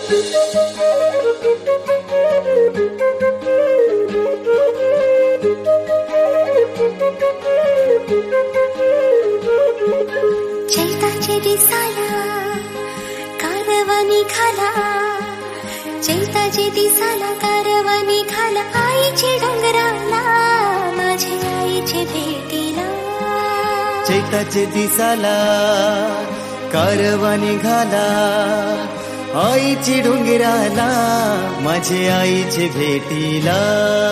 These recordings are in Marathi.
चैताचे दिसाला कारवा निघाला, चैताचे दिसाला कारवा निघाला, आईचे डोंगराला माझ्या आईचे भेटीला. चैताचे दिसाला कारवा निघाला, आईची डोंगराला माझे आईचे भेटीला.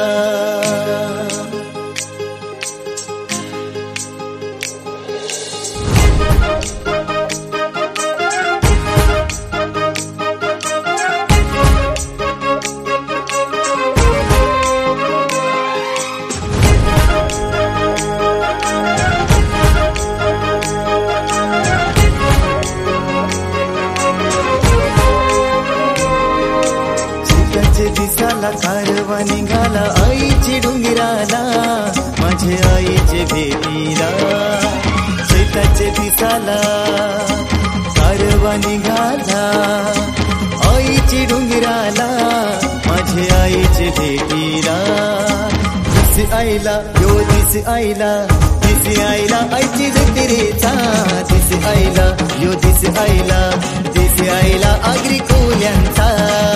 दिसाला कारवा निघाला, आईची डोंगराला माझे आईचे भेटीला. चैताचे दिसाला कारवा निघाला, आईची डोंगराला माझे आईचे भेटीला. दिस आईला यो दिस आईला, दिस आईला आईची जत्रेचा. दिस आईला यो दिस आईला, दिस आईला आगरी कोल्यांचा.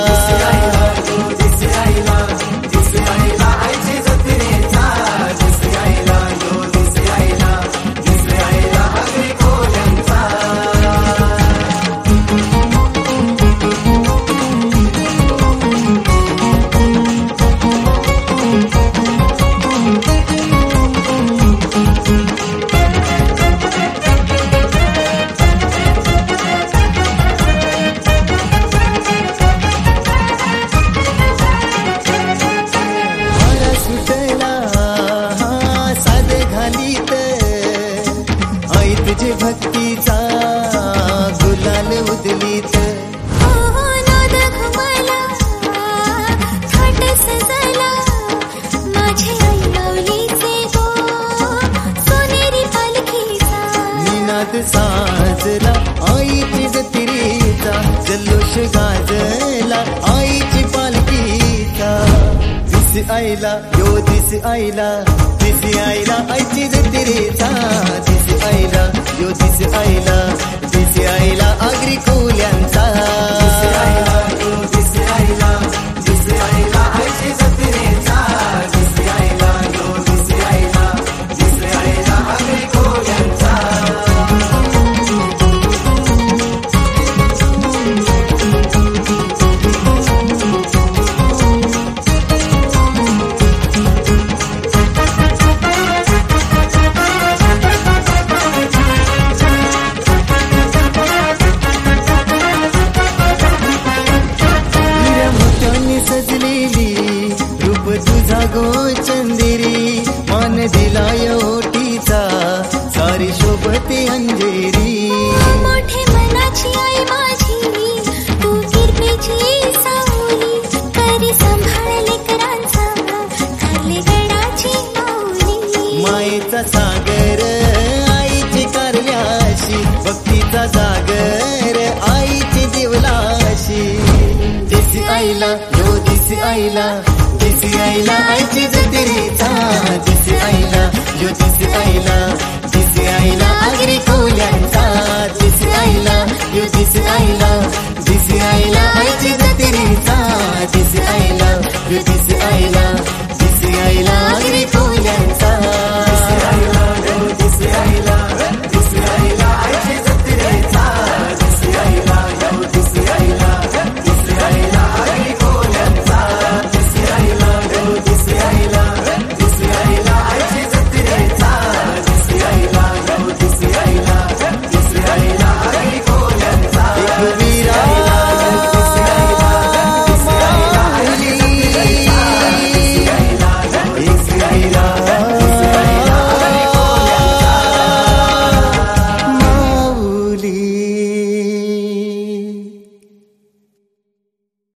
तुझे भक्तीचा गुलाल उधळीत, नाद घुमाला थाट सजला, माझी आई माऊलीचे गो सोनेरी पालखीचा. निनाद साजला आईची जत्रेचा, जल्लोष गाजला आईची पालखीचा. दिस आईला यो दिस आईला, दिस आईला आईची जत्रेचा. दिस आईला यो दिस आईला, दिस आईला आगरी कोल्यांचा. दिस आईला यो दिस आईला, दिस आईला आईची जत्रेचा. दिस आईला यो दिस आईला, दिस आईला आगरी कोल्यांचा. गो चंदेरी मान दिलाय ओटीचा, सारी शोभते अंजेरी. मोठे मनाची आई माझी, तू किरपेची सावली, करी सांभाळ लेकरांचा कारले गडाची माऊली. मायेचा सागर आईची कारल्याशी, भक्तीचा सागर आईची देवलाशी. दिस आईला यो दिस आईला, दिस आईला आईची जत्रेचा. दिस आईला यो दिस आईला, दिस आईला आगरी कोल्यांचा. दिस आईला यो दिस आईला, दिस आईला आईची जत्रेचा. दिस आईला यो दिस आईला.